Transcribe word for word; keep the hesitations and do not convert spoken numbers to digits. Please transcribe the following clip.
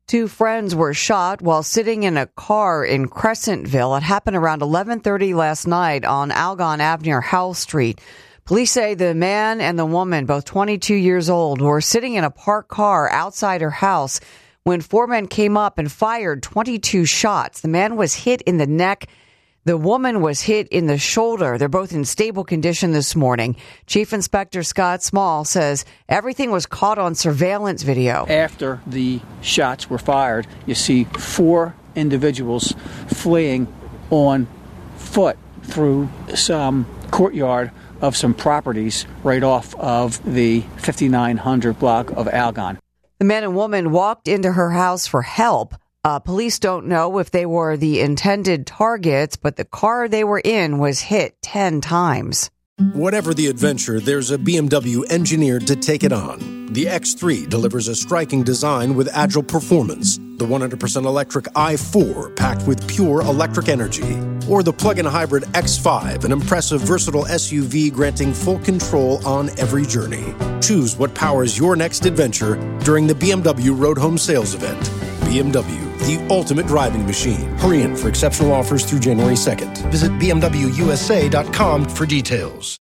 Two friends were shot while sitting in a car in Crescentville. It happened around eleven thirty last night on Algon Avenue or Howell Street. Police say the man and the woman, both twenty-two years old, were sitting in a parked car outside her house when four men came up and fired twenty-two shots. The man was hit in the neck. The woman was hit in the shoulder. They're both in stable condition this morning. Chief Inspector Scott Small says everything was caught on surveillance video. After the shots were fired, you see four individuals fleeing on foot through some courtyard of some properties right off of the fifty-nine hundred block of Algon. The man and woman walked into her house for help. Uh, police don't know if they were the intended targets, but the car they were in was hit ten times. Whatever the adventure, there's a B M W engineered to take it on. The X three delivers a striking design with agile performance. The one hundred percent electric i four, packed with pure electric energy. Or the plug-in hybrid X five, an impressive, versatile S U V granting full control on every journey. Choose what powers your next adventure during the B M W Road Home Sales Event. B M W, the ultimate driving machine. Hurry in for exceptional offers through January second. Visit B M W U S A dot com for details.